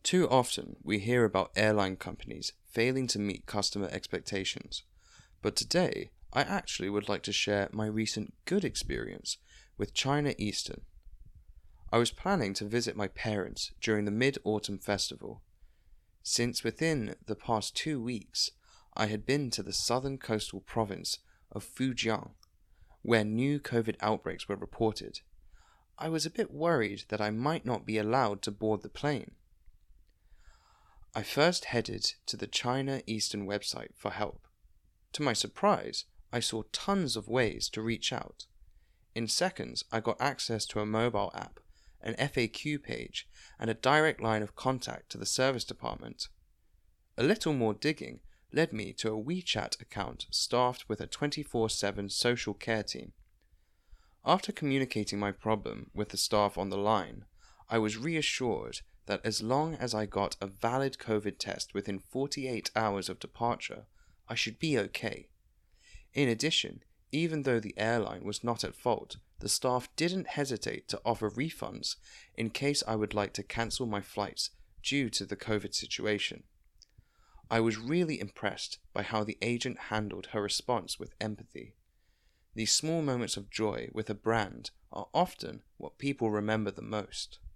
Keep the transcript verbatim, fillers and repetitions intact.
Too often, we hear about airline companies failing to meet customer expectations, but today, I actually would like to share my recent good experience with China Eastern. I was planning to visit my parents during the Mid-Autumn Festival. Since within the past two weeks, I had been to the southern coastal province of Fujian, where new COVID outbreaks were reported. I was a bit worried that I might not be allowed to board the plane. I first headed to the China Eastern website for help. To my surprise, I saw tons of ways to reach out. In seconds, I got access to a mobile app, an F A Q page, and a direct line of contact to the service department. A little more digging led me to a WeChat account staffed with a twenty-four seven social care team. After communicating my problem with the staff on the line, I was reassured that as long as I got a valid COVID test within forty-eight hours of departure, I should be okay. In addition, even though the airline was not at fault, the staff didn't hesitate to offer refunds in case I would like to cancel my flights due to the COVID situation. I was really impressed by how the agent handled her response with empathy. These small moments of joy with a brand are often what people remember the most.